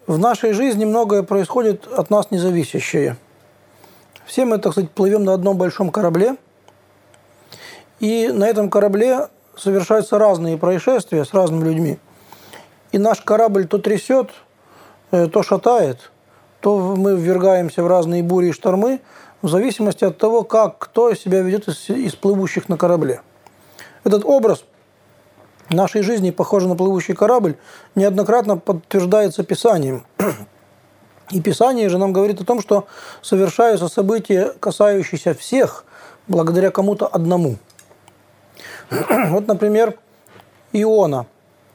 В нашей жизни многое происходит от нас независящее. Все мы, так сказать, плывем на одном большом корабле, и на этом корабле совершаются разные происшествия с разными людьми. И наш корабль то трясет, то шатает, то мы ввергаемся в разные бури и штормы, в зависимости от того, как кто себя ведет из плывущих на корабле. Этот образ нашей жизни, похожий на плывущий корабль, неоднократно подтверждается Писанием. И Писание же нам говорит о том, что совершаются события, касающиеся всех, благодаря кому-то одному. Вот, например, Иона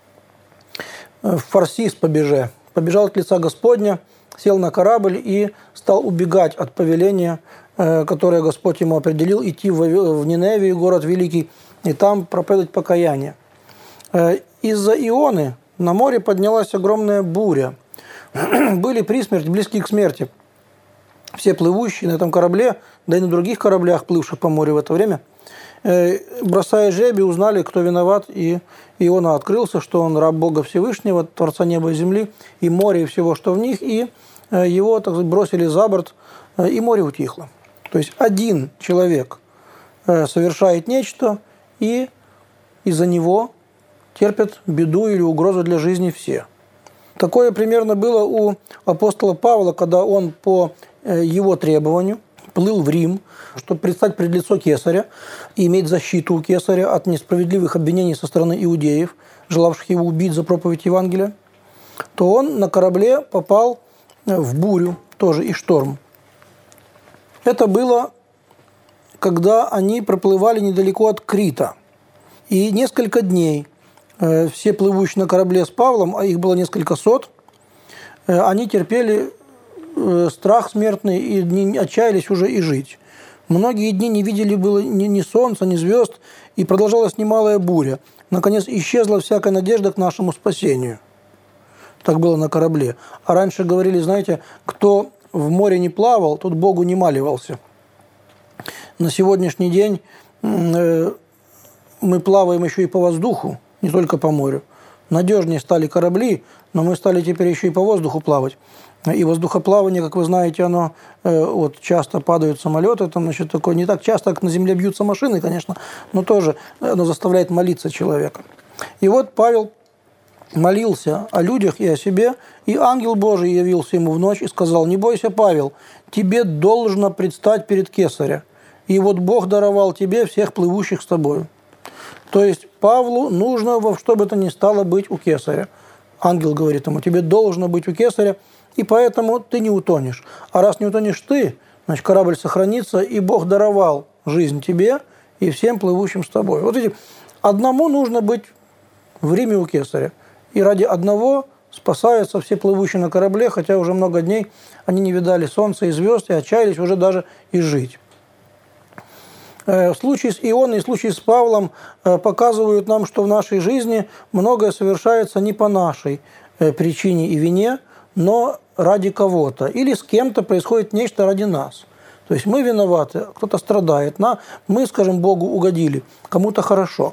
в Фарсис побежал от лица Господня, сел на корабль и стал убегать от повеления, которое Господь ему определил, идти в Ниневию, город великий, и там проповедовать покаяние. Из-за Ионы на море поднялась огромная буря. Были при смерти, близкие к смерти. Все плывущие на этом корабле, да и на других кораблях, плывших по морю в это время, бросая жребий, узнали, кто виноват, и Иона открылся, что он раб Бога Всевышнего, Творца неба и земли, и моря, и всего, что в них, и его, так сказать, бросили за борт, и море утихло. То есть один человек совершает нечто, и из-за него терпят беду или угрозу для жизни все. Такое примерно было у апостола Павла, когда он по его требованию плыл в Рим, чтобы предстать пред лицо Кесаря и иметь защиту у Кесаря от несправедливых обвинений со стороны иудеев, желавших его убить за проповедь Евангелия, то он на корабле попал в бурю, тоже и шторм. Это было, когда они проплывали недалеко от Крита. И несколько дней все плывущие на корабле с Павлом, а их было несколько сот, они терпели страх смертный и не отчаялись уже и жить. Многие дни не видели было ни солнца, ни звезд, и продолжалась немалая буря. Наконец исчезла всякая надежда к нашему спасению. Так было на корабле. А раньше говорили, знаете, кто в море не плавал, тот Богу не маливался. На сегодняшний день мы плаваем еще и по воздуху, не только по морю. Надежнее стали корабли, но мы стали теперь еще и по воздуху плавать. И воздухоплавание, как вы знаете, оно вот, часто падают самолеты, там, значит, такое, не так часто, как на земле бьются машины, конечно, но тоже оно заставляет молиться человека. И вот Павел молился о людях и о себе, и ангел Божий явился ему в ночь и сказал: «Не бойся, Павел, тебе должно предстать перед Кесаря, и вот Бог даровал тебе всех плывущих с тобою». То есть Павлу нужно во что бы то ни стало быть у Кесаря. Ангел говорит ему: тебе должно быть у Кесаря, и поэтому ты не утонешь. А раз не утонешь ты, значит, корабль сохранится, и Бог даровал жизнь тебе и всем плывущим с тобой. Вот эти, одному нужно быть в Риме у Кесаря. И ради одного спасаются все плывущие на корабле, хотя уже много дней они не видали солнца и звезд, и отчаялись уже даже и жить. Случаи с Ионой и случаи с Павлом показывают нам, что в нашей жизни многое совершается не по нашей причине и вине, но ради кого-то. Или с кем-то происходит нечто ради нас. То есть мы виноваты, кто-то страдает, мы, скажем, Богу угодили, кому-то хорошо.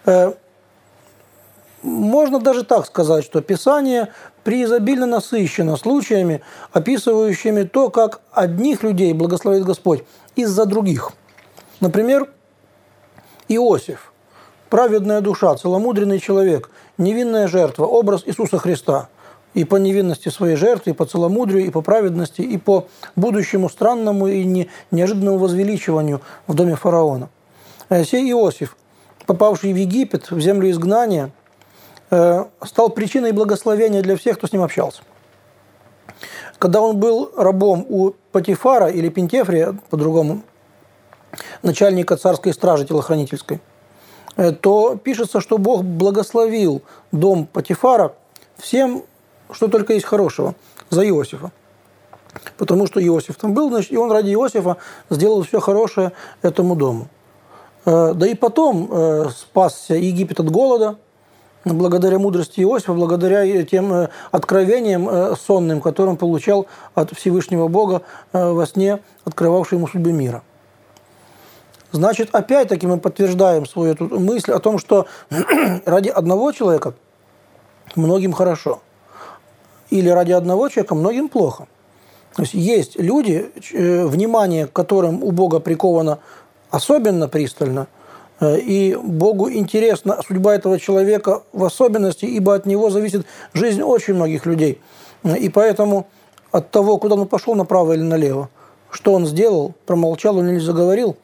Можно даже так сказать, что Писание преизобильно насыщено случаями, описывающими то, как одних людей благословит Господь из-за других. Например, Иосиф, праведная душа, целомудренный человек, невинная жертва, образ Иисуса Христа. И по невинности своей жертвы, и по целомудрию, и по праведности, и по будущему странному и неожиданному возвеличиванию в доме фараона. Сей Иосиф, попавший в Египет, в землю изгнания, стал причиной благословения для всех, кто с ним общался. Когда он был рабом у Патифара, или Пентефрия, по-другому, начальника царской стражи телохранительской, то пишется, что Бог благословил дом Патифара всем, что только есть хорошего, за Иосифа. Потому что Иосиф там был, значит, и он ради Иосифа сделал все хорошее этому дому. Да и потом спасся Египет от голода, благодаря мудрости Иосифа, благодаря тем откровениям сонным, которые он получал от Всевышнего Бога во сне, открывавший ему судьбы мира. Значит, опять-таки мы подтверждаем свою эту мысль о том, что ради одного человека многим хорошо. или ради одного человека многим плохо. То есть люди, внимание к которым у Бога приковано особенно пристально, и Богу интересна судьба этого человека в особенности, ибо от него зависит жизнь очень многих людей. И поэтому от того, куда он пошел, направо или налево, что он сделал, промолчал он или заговорил,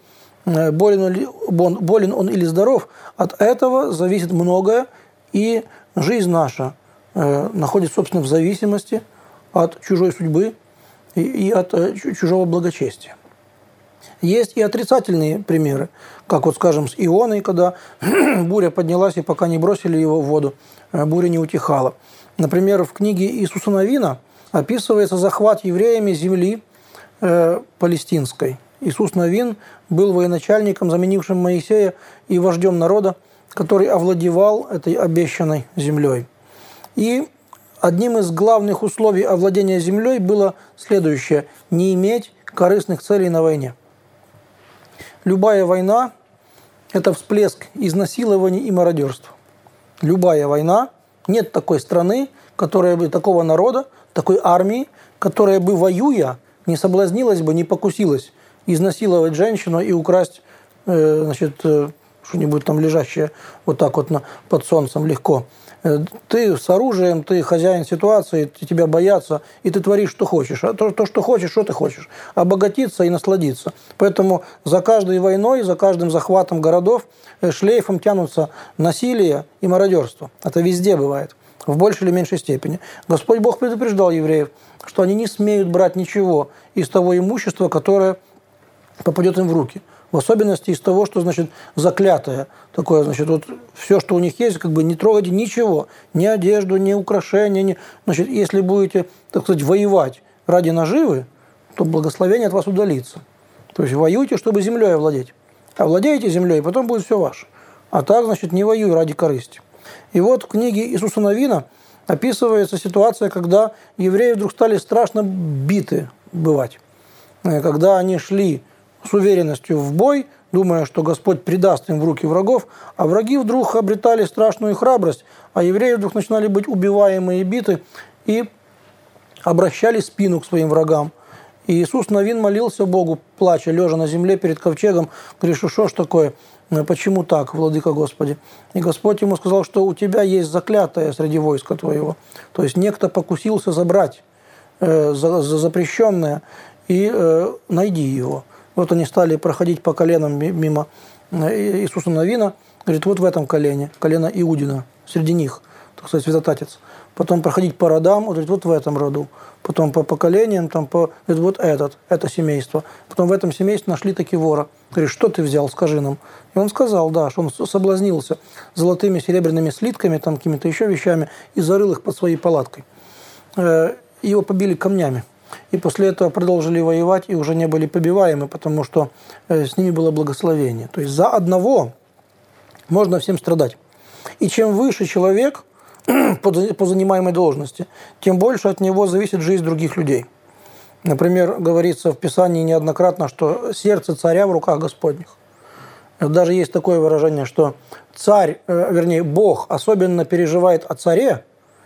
болен он или здоров, от этого зависит многое, и жизнь наша находится, собственно, в зависимости от чужой судьбы и от чужого благочестия. Есть и отрицательные примеры, как вот, скажем, с Ионой, когда буря поднялась, и пока не бросили его в воду, буря не утихала. Например, в книге Иисуса Навина описывается захват евреями земли палестинской. Иисус Навин был военачальником, заменившим Моисея, и вождем народа, который овладевал этой обещанной землей. И одним из главных условий овладения землей было следующее – не иметь корыстных целей на войне. Любая война – это всплеск изнасилований и мародерства. Любая война, нет такой страны, которая бы, такого народа, такой армии, которая бы, воюя, не соблазнилась бы, не покусилась изнасиловать женщину и украсть что-нибудь там лежащее вот так вот под солнцем легко. Ты с оружием, ты хозяин ситуации, тебя боятся, и ты творишь, что хочешь. А то, что хочешь, что ты хочешь. Обогатиться и насладиться. Поэтому за каждой войной, за каждым захватом городов шлейфом тянутся насилие и мародерство. Это везде бывает, в большей или меньшей степени. Господь Бог предупреждал евреев, что они не смеют брать ничего из того имущества, которое попадет им в руки. В особенности из того, что, заклятое. Такое, вот все, что у них есть, не трогайте ничего. Ни одежду, ни украшения. Если будете, так сказать, воевать ради наживы, то благословение от вас удалится. То есть воюйте, чтобы землей овладеть. Овладеете землей, и потом будет все ваше. А так, не воюй ради корысти. И вот в книге Иисуса Навина описывается ситуация, когда евреи вдруг стали страшно биты бывать. Когда они шли с уверенностью в бой, думая, что Господь предаст им в руки врагов, а враги вдруг обретали страшную храбрость, а евреи вдруг начинали быть убиваемы и биты, и обращали спину к своим врагам. И Иисус Навин молился Богу, плача, лежа на земле перед ковчегом, говорит, что ж такое, почему так, владыка Господи? И Господь ему сказал, что у тебя есть заклятое среди войска твоего. То есть некто покусился забрать запрещенное, и найди его. Вот они стали проходить по коленам мимо Иисуса Навина. Говорит, вот в этом колене, колено Иудина, среди них, так сказать, святотатец. Потом проходить по родам, говорит, вот в этом роду. Потом по поколениям, говорит, вот это семейство. Потом в этом семействе нашли таки вора. Говорит, что ты взял, скажи нам. И он сказал, да, что он соблазнился золотыми, серебряными слитками, какими-то еще вещами, и зарыл их под своей палаткой. Его побили камнями. И после этого продолжили воевать и уже не были побиваемы, потому что с ними было благословение. То есть за одного можно всем страдать. И чем выше человек по занимаемой должности, тем больше от него зависит жизнь других людей. Например, говорится в Писании неоднократно, что сердце царя в руках Господних. Даже есть такое выражение, что Бог особенно переживает о царе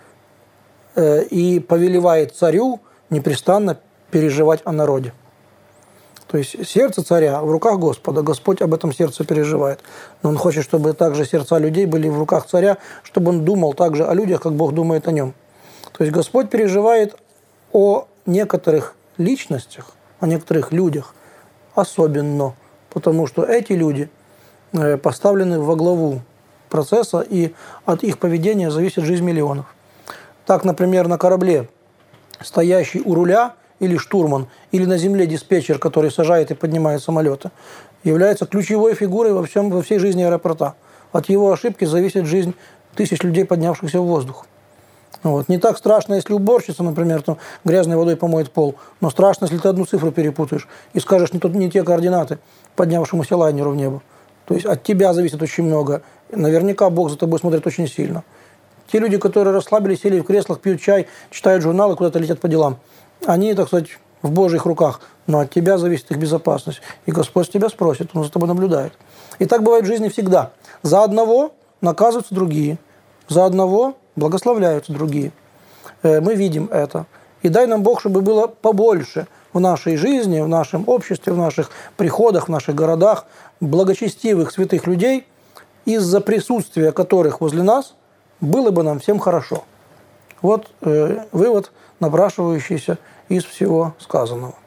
и повелевает царю непрестанно переживать о народе. То есть сердце царя в руках Господа, Господь об этом сердце переживает. Но Он хочет, чтобы также сердца людей были в руках царя, чтобы он думал также о людях, как Бог думает о нем. То есть Господь переживает о некоторых личностях, о некоторых людях особенно, потому что эти люди поставлены во главу процесса, и от их поведения зависит жизнь миллионов. Так, например, на корабле стоящий у руля или штурман, или на земле диспетчер, который сажает и поднимает самолеты, является ключевой фигурой во всей жизни аэропорта. От его ошибки зависит жизнь тысяч людей, поднявшихся в воздух. Вот. Не так страшно, если уборщица, например, грязной водой помоет пол, но страшно, если ты одну цифру перепутаешь и скажешь не те координаты поднявшемуся лайнеру в небо. То есть от тебя зависит очень много. Наверняка Бог за тобой смотрит очень сильно. Те люди, которые расслабились, сели в креслах, пьют чай, читают журналы, куда-то летят по делам, они, так сказать, в Божьих руках, но от тебя зависит их безопасность. И Господь тебя спросит, Он за тобой наблюдает. И так бывает в жизни всегда. За одного наказываются другие, за одного благословляются другие. мы видим это. И дай нам Бог, чтобы было побольше в нашей жизни, в нашем обществе, в наших приходах, в наших городах благочестивых святых людей, из-за присутствия которых возле нас было бы нам всем хорошо. Вот вывод, напрашивающийся из всего сказанного.